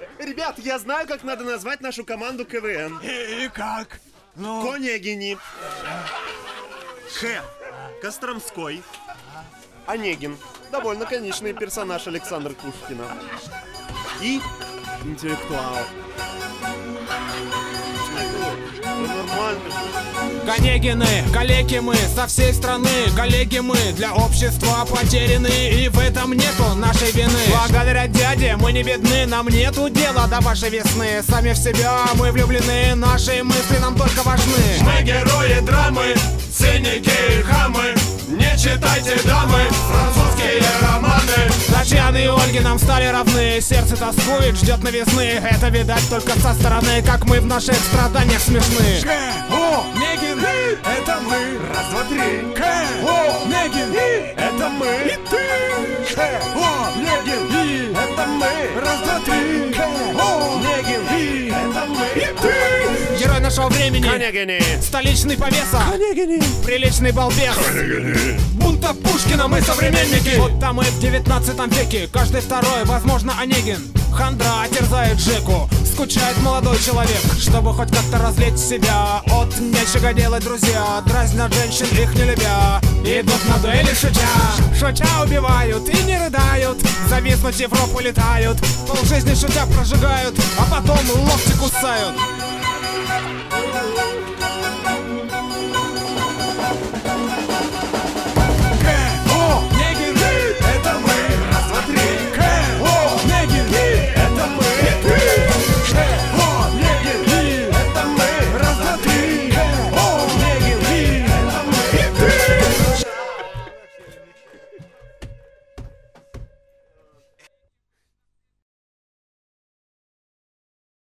Ребят, я знаю, как надо назвать нашу команду КВН. И как? Ну... Конегини. Х. Костромской. Онегин. Довольно конечный персонаж Александра Пушкина. И интеллектуал. Нормально. Конегины, калеки мы со всей страны. Коллеги мы для общества потеряны, и в этом нету нашей вины. Благодаря дяде мы не бедны, нам нету дела до вашей весны. Сами в себя мы влюблены, наши мысли нам только важны. Мы герои драмы, циники и хамы. Не читайте, дамы, французские романы. Татьяны и Ольги нам стали равны. Сердце тоскует, ждет новизны. Это видать только со стороны, как мы в наших страданиях смешны. Онегин, это мы. Раз, два, три. Онегин, это мы. И ты. Онегин, это мы. Раз, два, три. Онегин, это мы. И ты. Герой нашего времени, Конегини. столичный повеса, Конегини. приличный балбес. Бунта Пушкина мы современники. Вот там и в 19 веке каждый второй, возможно, Онегин. Хандра терзает Жеку, скучает молодой человек. Чтобы хоть как-то развлечь себя, от нечего делать друзья дразнят женщин, их не любя. Идут на дуэли шутя, шутя убивают и не рыдают. Зависнуть Европу летают, полжизни шутя прожигают, а потом локти кусают.